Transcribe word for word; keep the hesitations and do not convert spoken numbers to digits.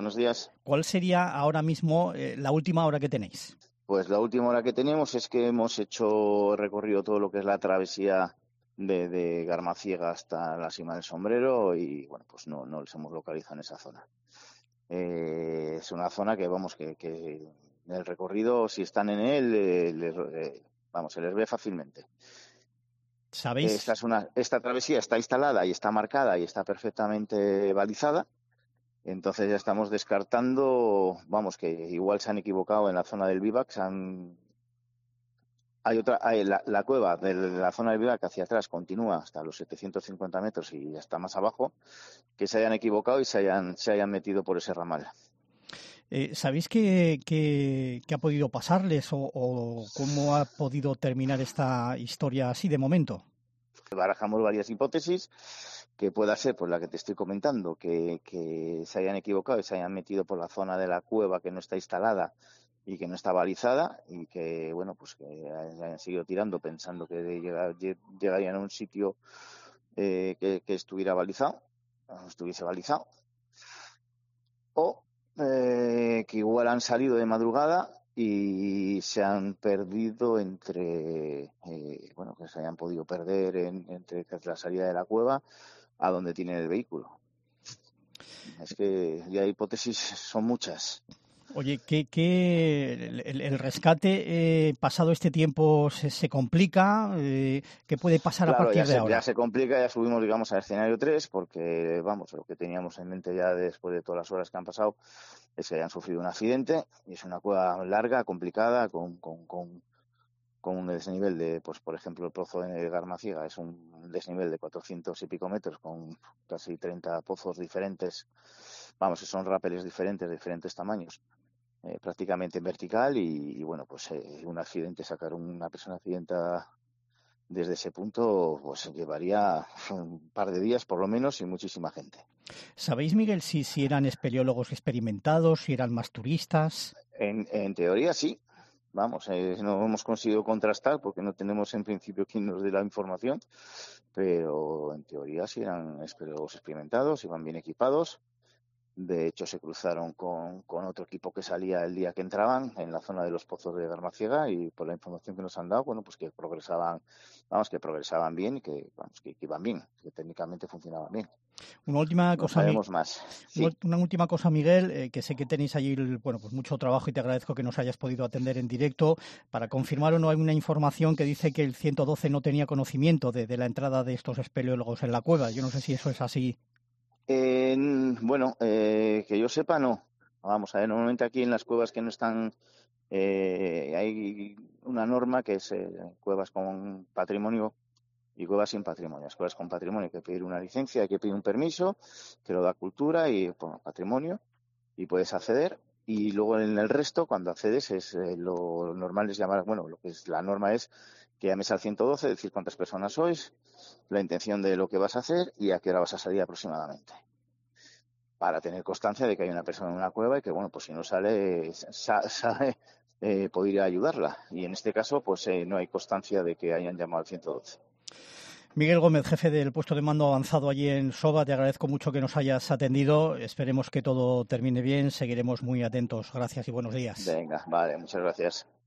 buenos días. ¿Cuál sería ahora mismo eh, la última hora que tenéis? Pues la última hora que tenemos es que hemos hecho recorrido todo lo que es la travesía de, de Garmaciega hasta la Cima del Sombrero y, bueno, pues no, no les hemos localizado en esa zona. Eh, es una zona que, vamos, que, que el recorrido, si están en él, eh, les, eh, vamos, se les ve fácilmente. ¿Sabéis? Esta, es una, esta travesía está instalada y está marcada y está perfectamente balizada. Entonces ya estamos descartando, vamos, que igual se han equivocado en la zona del vivac. Se han... Hay otra, hay la, la cueva de la zona del vivac hacia atrás continúa hasta los setecientos cincuenta metros y hasta más abajo, que se hayan equivocado y se hayan, se hayan metido por ese ramal. Eh, ¿Sabéis qué, qué, qué ha podido pasarles o, o cómo ha podido terminar esta historia así de momento? Barajamos varias hipótesis, que pueda ser pues la que te estoy comentando, que, que se hayan equivocado y se hayan metido por la zona de la cueva que no está instalada y que no está balizada y que, bueno, pues que hayan seguido tirando pensando que llegar, llegarían a un sitio eh, que, que estuviera balizado, o estuviese balizado, o eh, que igual han salido de madrugada y se han perdido entre, eh, bueno, que se hayan podido perder en, entre la salida de la cueva a donde tienen el vehículo. Es que ya hipótesis son muchas. Oye, ¿qué, qué el, el rescate eh, pasado este tiempo se, se complica? Eh, ¿Qué puede pasar Claro, a partir ya de se, ahora? ya se complica, ya subimos, digamos, al escenario tres, porque, vamos, lo que teníamos en mente ya después de todas las horas que han pasado es que hayan sufrido un accidente y es una cueva larga, complicada, con, con, con, con un desnivel de, pues por ejemplo, el pozo de Garmaciega es un desnivel de cuatrocientos y pico metros con casi treinta pozos diferentes, vamos, son rápeles diferentes, de diferentes tamaños. Eh, prácticamente en vertical y, y bueno, pues eh, un accidente, sacar una persona accidentada desde ese punto, pues llevaría un par de días por lo menos y muchísima gente. ¿Sabéis, Miguel, si, si eran espeleólogos experimentados, si eran más turistas? En, en teoría sí, vamos, eh, no hemos conseguido contrastar porque no tenemos en principio quien nos dé la información, pero en teoría sí eran espeleólogos experimentados, iban bien equipados. De hecho, se cruzaron con, con otro equipo que salía el día que entraban en la zona de los pozos de Garmaciega y por la información que nos han dado, bueno, pues que progresaban, vamos, que progresaban bien y que, vamos, que, que iban bien, que técnicamente funcionaban bien. Una última No cosa, sabemos más. Sí. una última cosa, Miguel, eh, que sé que tenéis allí, bueno, pues mucho trabajo y te agradezco que nos hayas podido atender en directo. Para confirmar o no, hay una información que dice que el ciento doce no tenía conocimiento de, de la entrada de estos espeleólogos en la cueva. Yo no sé si eso es así. Eh, bueno, eh, que yo sepa, no. Vamos a ver, normalmente aquí en las cuevas que no están, eh, hay una norma que es eh, cuevas con patrimonio y cuevas sin patrimonio. Las cuevas con patrimonio hay que pedir una licencia, hay que pedir un permiso, que lo da cultura y bueno, patrimonio, y puedes acceder. Y luego en el resto, cuando accedes, es eh, lo normal es llamar, bueno, lo que es la norma es que llames al ciento doce, decir cuántas personas sois, la intención de lo que vas a hacer y a qué hora vas a salir aproximadamente. Para tener constancia de que hay una persona en una cueva y que, bueno, pues si no sale, sa- sabe, eh, poder ir a ayudarla. Y en este caso, pues eh, no hay constancia de que hayan llamado al ciento doce. Miguel Gómez, jefe del puesto de mando avanzado allí en SOBA, te agradezco mucho que nos hayas atendido. Esperemos que todo termine bien. Seguiremos muy atentos. Gracias y buenos días. Venga, vale, muchas gracias.